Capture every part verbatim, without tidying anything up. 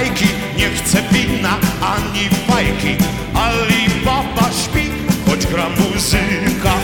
bajki, nie chce wina ani fajki. Alibaba śpi, choć gra muzyka.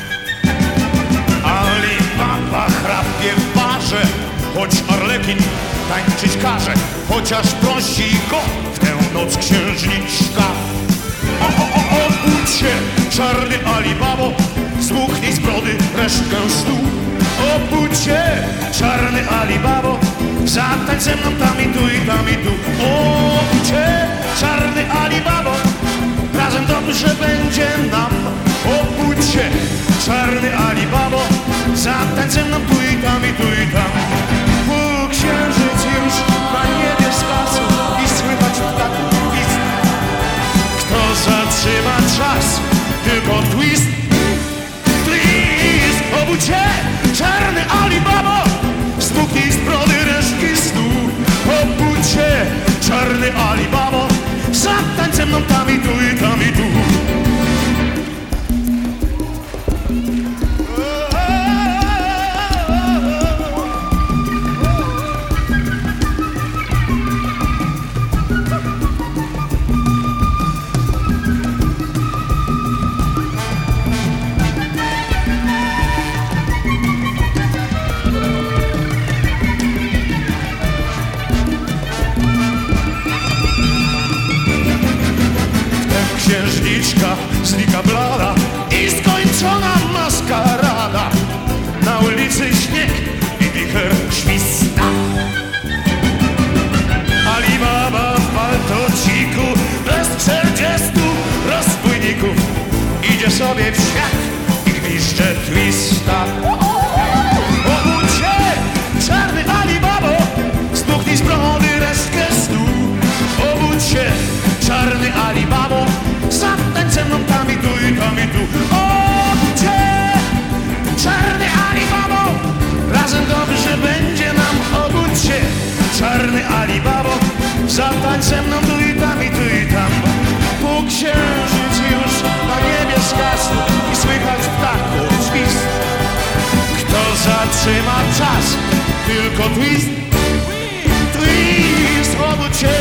Alibaba chrapie w barze, choć Arlekin tańczyć każe, chociaż prosi go w tę noc księżniczka. O, o, o, obudź się, czarny Alibabo, zmuchnij z brody resztkę snu. Obudź się, czarny Alibabo, zatańcz ze mną tam i tu i tam i tu. Obudź się, czarny Alibabo, razem dobrze będzie nam. Obudź się, czarny Alibabo, zatańcz ze mną tu i tam i tu i tam. Pół księżyc już na niebie zgasł i słychać ptaków gwizd. Kto zatrzyma czas? Tylko twist, twist. Obudź się, czarny Alibabo, zmuchnij z brody resztki snu. Obudź się, czarny Alibabo, zatańcz ze mną tam i tu i tam i tu. Księżniczka znika blada i skończona maskarada. Na ulicy śnieg i wicher śwista. Alibaba w paltociku bez czterdziestu rozbójników idzie sobie w świat i gwizdże twista. Obudź się, czarny Alibabo, zmuchnij z brody resztkę snu. Obudź się, czarny Alibabo, zatańcz ze mną tam i tu i tam i tu. Obudź się, czarny Alibabo, razem dobrze będzie nam. Obudź się, czarny Alibabo, zatańcz ze mną tu i tam i tu i tam. Pół księżyc już na niebie zgasł i słychać ptaków świst. Kto zatrzyma czas? Tylko twist, twist. Obudź się,